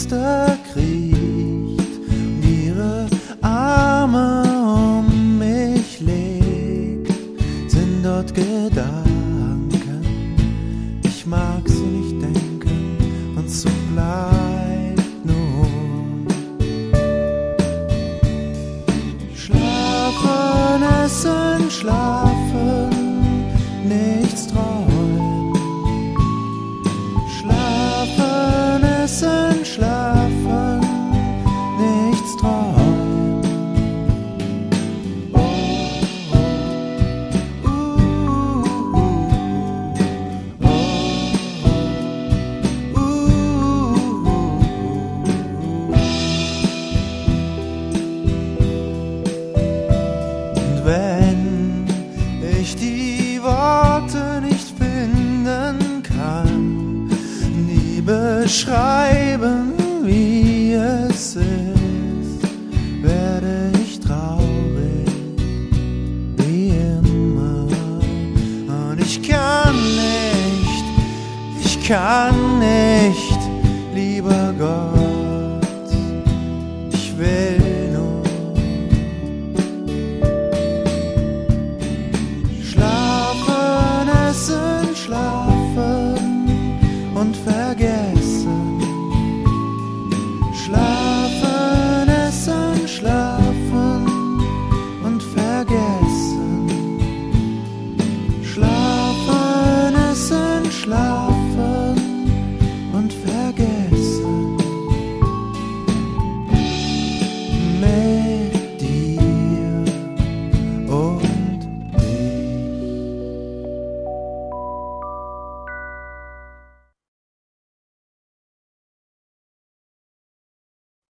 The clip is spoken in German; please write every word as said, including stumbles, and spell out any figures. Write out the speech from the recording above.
Fenster kriecht und ihre Arme um mich legt, sind dort Gedanken, ich mag sie nicht denken, und so bleibt nur Schlafen, essen, schlafen, nichts träumen. Schlafen, essen, schlafen, nichts träumen. Oh, oh, uh, uh, oh, uh, uh. Und wenn ich die Worte nicht finden kann, die beschreiben, wie es ist, werde ich traurig, wie immer. Und ich kann nicht, ich kann nicht, lieber Gott, ich will nur schlafen, essen, schlafen und vergessen.